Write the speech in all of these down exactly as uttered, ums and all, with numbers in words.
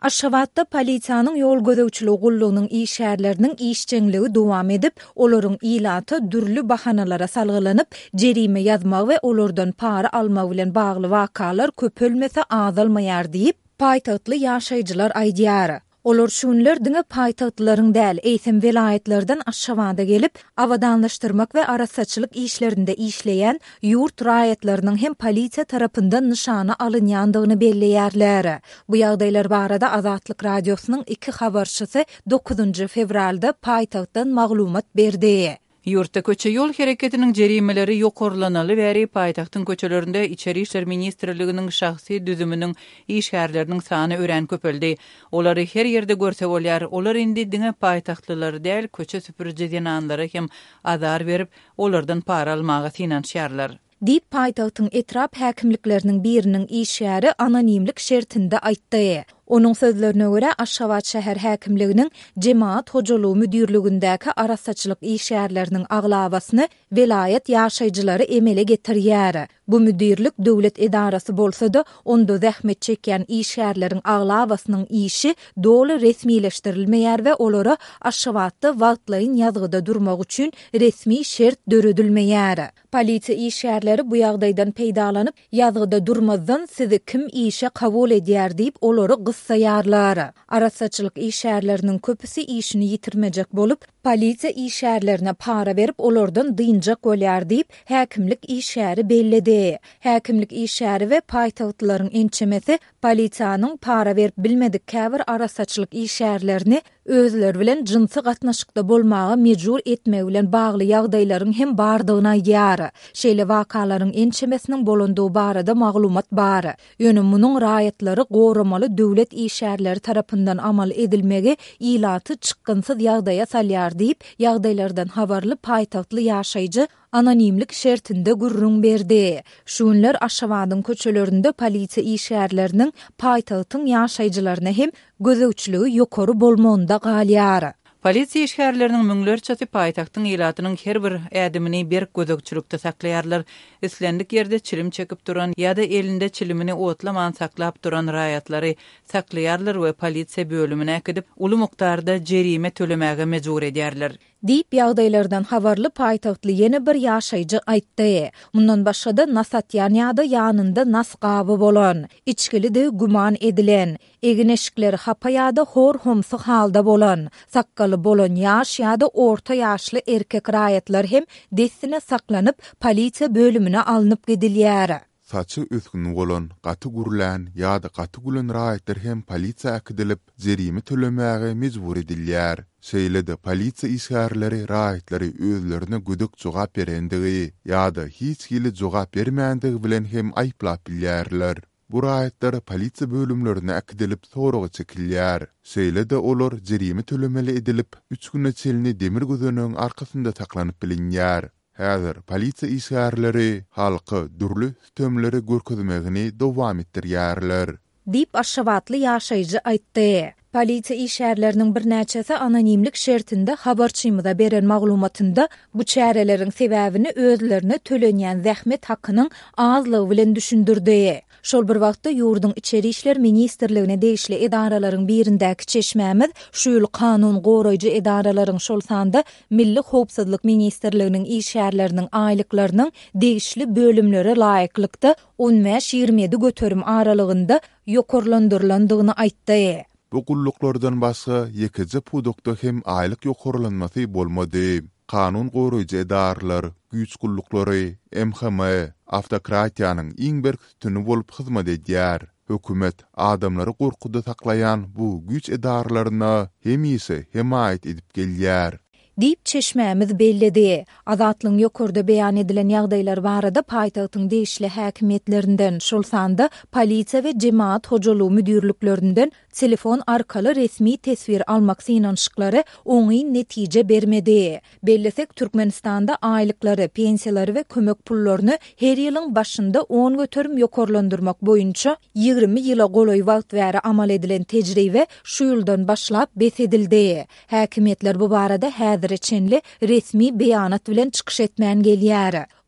Aşgabatda polisiýanyň ýol gözegçiligi gullugynyň işgärleriniň işçenligi dowam edip, olaryň ilaty dürli bahanalara salgylanyp, jerime ýazmak we olardan para almak bilen bagly wakalar köpelmese azalmaýar diýip, paýtagtly ýaşaýjylar aýdýar. Olar şunlar diňe paýtagtlaryň däl, eýsem welaýetlerden aşgabada gelip, awadanlaşdyrmak we arasaçylyk işlerinde işleýän ýurt raýatlarynyň hem polisiýa tarapyndan nişana alynýandygyny belleýärler. Bu ýagdaýlar barada Azatlyk radiosynyň iki habarçysy dokuzunçy fevralda paýtagtdan maglumat berdi. Yurtda köçe yol hereketiniň jerimeleri ýokarlanaly bäri paýtagtyň köçelerinde İçeri işler ministrliginiň şahsy düzüminiň işgärleriniň sany ören köpeldi. Olary her ýerde görse bolýar. Olar indi diňe paýtagtlylar däl köçe süpürje denanlara hem azar berip, olardan para almaga finansiýarlar. Dip paýtagtyň etrap häkimlikleriniň biriniň işgäri anonimlik şertinde aýtdy. Onun sözlerine göre Aşgabat şäher häkimliginiň Jemaat hojalygy müdürligindäki arasaçylyk işgärleriniň aglabasyny welaýet ýaşaýjylary emele getirýär. Bu müdürlik döwlet edarasy bolsa-da, onda zähmet çekýän işgärleriň aglabasynyň işi doly resmileşdirilmeýär we olara Aşgabatda wagtlaýyn ýazgyda durmak üçin resmi şert döredilmeýär. Polisiýa işgärleri bu ýagdaýdan peýdalanyp, ýazgyda durmazdan sizi kim işe kabul edýär diýip olary gyssaýarlar. Arasaçylyk işgärleriniň köpüsi işini ýitirmejek bolup, polisiýa işgärlerine para berip olardan dynjak bolýar diýip häkimlik işgäri belledi. Häkimlik işgäri we paýtagtlaryň ençemesi polisiýanyň para berip bilmedik käbir arasaçylyk işgärlerini özleri bilen jinsy gatnaşykda bolmagy mejbur etmek bilen bagly ýagdaýlaryň hem bardygyny aýdýar. Şeýle wakalaryň ençemesiniň bolandygy barada maglumat bar. Ýöne munyň raýatlary goramaly döwlet işgärleri tarapyndan amal edilmegi ilaty çykgynsyz ýagdaýa salýar diýip ýagdaýlardan habarly paýtagtly ýaşaýjy anonimlik şertinde gurrun berdi. Şunlar Aşgabatyň köçelerinde polisiýa işgärleriniň paýtagtyň ýaşaýjylaryna hem gözegçiligi ýokary bolmagynda galýar. Polisiýa işgärleriniň müňlerçesi paýtagtyň ilatynyň her bir ädimini bir gözegçilikde saklaýarlar. Islendik ýerde çilim çekip duran ýa-da elinde çilimini otlamadan saklap duran raýatlary saklaýarlar we polisiýa bölümine gidip uly mukdarda jerime tölemäge mejbur edýärler. Dip ýagdaýlardan habarly paýtagtly ýene bir ýaşaýjy aýtdy. Mundan başga-da Nasatýan ýa-da ýanynda nasgaby bolan, içkilide guman edilen, egineşikleri hapa ýa-da hor homsyk halda bolan, sakkaly bolan ýaş ýa-da orta ýaşly erkek raýatlar hem dessine saklanyp polisiýa bölümine alınıp gidilýär. Saçı öskün bolan, gaty gurlan ýa-da gaty gülen raýatlar hem polisiýa akdilip jerime tölemäge mejbur edilýär. Şeýle-de polisiýa işgärleri raýatlary özlerine güdük jogap berendigi ýa-da hiç hili jogap bermändige bilen hem aýplap bilýärler. Bu raýatlar polisiýa bölümlerine akdilip soragy çekilýär. Şeýle-de olar jerime tölemeli edilip üç güne çelini demir gözönüň arkasynda saklanyp bilinýär. Häzir polisiýa işgärleri halky dürli tömleri görkezmegini dowam etdirýärler. Dip Aşgabatly ýaşaýjy aýtdy. Polisiýa işgärleriniň bir näçesi anonimlik şertinde habarçymyza beren maglumatynda bu çäreleriň sebäbini özlerine tölenýän zähmet hakynyň azlygy bilen düşündirdi. Şol bir wagtda ýurdun İçeri işler ministrligine degişli edaralaryň birindäki çeşmämiz şu ýyl kanun goraýjy edaralaryň şol sanda Milli Howpsuzlyk ministrliginiň işgärleriniň aýlyklarynyň degişli bölümlere laýyklykda on beş ýygrimi ýedi göterim aralygynda ýokarlandyrlandygyny aýtdy. Bu gulluklardan başga ýekiji pudukda hem aýlyk ýokarlanmasy bolmady. Kanun goraýjy edarlar, güýç gullukları, M H M, awtokratiýanyň iň bir tüni bolup hyzmat edýär. Hökümet adamlary gorkuda saklaýan bu güýç edarlaryna hem ýese hem aýt edip gelýär. Dip çeşmämiz belledi. Azatlyň ýokarda beýan edilen ýagdaýlar barada paýtagtyň degişli häkimetlerinden şol sanda polisiýa we Jemaat hojalygy müdürliklerinden telefon arkaly resmi tesvir almak synanşyklary oňy netije bermedi. Bellesek Türkmenistanda aýlyklary, pensiýalary we kömek pullaryny her ýylyň başynda on göterim ýokarlandyrmak boýunça ýygrimi ýyla golaý wagt bäri amal edilen tejribe şu ýyldan başlap besedildi. Häkimetler bu barada häzir içinli resmi beýanat bilen çykyş etmän gelýär.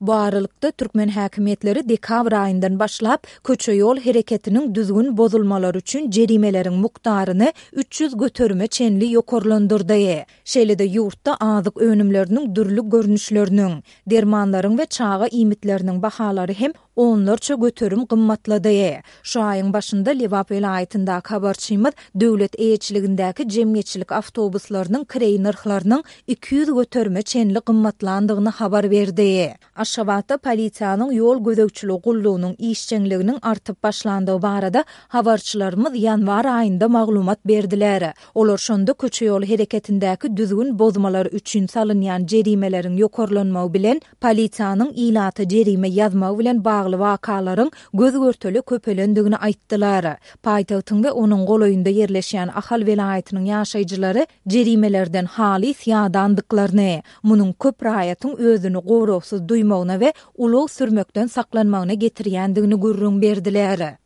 Bu aralykda Türkmen häkimetleri dekabr aýyndan başlap köçe ýol hereketiniň düzgün bozulmalary üçin jerimelerin mukdaryny üç yüz götürme çenli ýokarlandyrdy. Şeýle-de ýurtda azyk önümleriniň dürli görnüşleriniň, dermanlaryň we çağa imitleriniň bahalary hem onlarça götürüm gymmatlady. Şu aýyň başynda Lewap vilayatyndaky habarçymyz döwlet eýetçiligindäki jemgyýetçilik awtobuslarynyň kirey narhlarynyň iki yüz götürme çenli gymmatlandygyny habar berdi. Aşgabatda polisiýanyň ýol gözegçiligi gullugynyň işçiliginiň artyp başlandygy barada habarçylarymyz ýanwar aýynda maglumat berdiler. Olar şonda köçe ýol hereketindäki düzgün bozmalar üçin salynýan jerimelerin ýokarlanmagy bilen polisiýanyň ilaty jerime ýazmagy bilen bagly wakalaryň göz görteli köpelendigini aýtdylar. Paýtagtyň we onuň golaýynda ýerleşýän Ahal vilayatynyň ýaşaýjylary jerimelerden haly ýadandyklaryny, munyň köp raýatyň özüni gorowsuz duýmagyna we ulug sürmekden saklanmagyna getirýändigini gurrun berdiler.